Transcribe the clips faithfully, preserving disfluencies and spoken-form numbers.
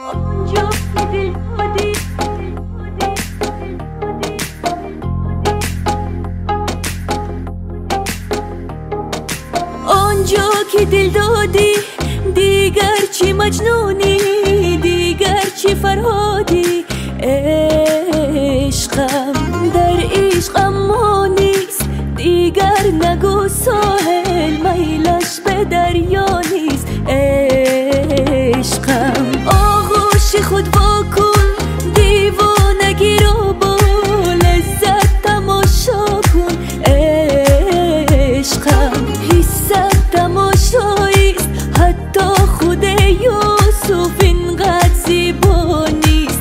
آنجا که دل دادی آنجا که دل دادی دیگر چی مجنونی دیگر چی فرهادی عشقم در عشقم ما نیست دیگر نگو ساحل میلش به دریا نیست عشقم آغوش خود واکن دیوانگی رو با لذت تماشا کن عشقم حست تماشاییست حتی خود یوسف اینقدر زیبا نیست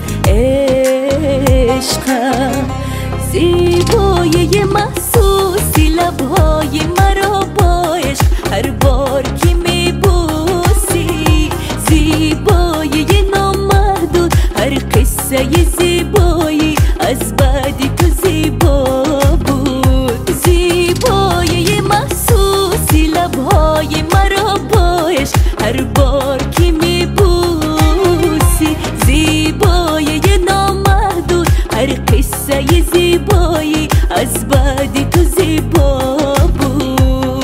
عشقم زیبایی محسوسی لبهای مرا با عشق هر بار که میبوسی زیبایی نامحدود هر قصه زیبایی از بعد تو زیبا بود زیبایی محسوسی لبهای مرا با عشق هر بار که میبوسی زیبایی نامحدود هر قصه زیبایی از بعد تو زیبا بود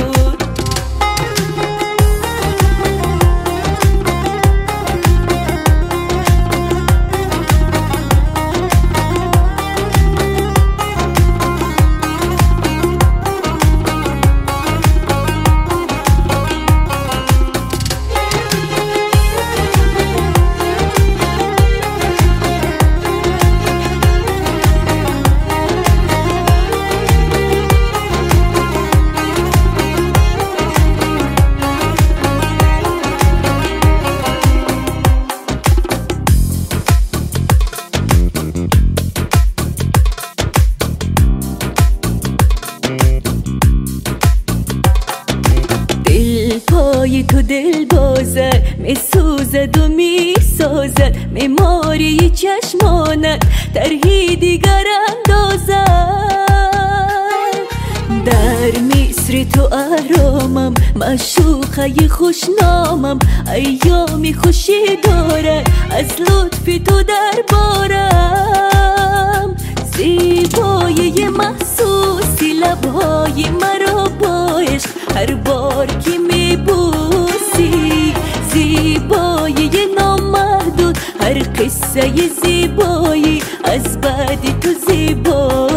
پای تو دل بازد می سوزد و می سازد میماری چشمانت طرحی دیگر اندازد در مصر تو آرامم معشوقه خوشنامم ایامی خوشی دارد از لطف تو در بارم زیبایی محسوسی لبهای مرا با عشق هر بار که میبوسی زیبایی نامحدود هر قصه زیبایی از بعد تو زیبا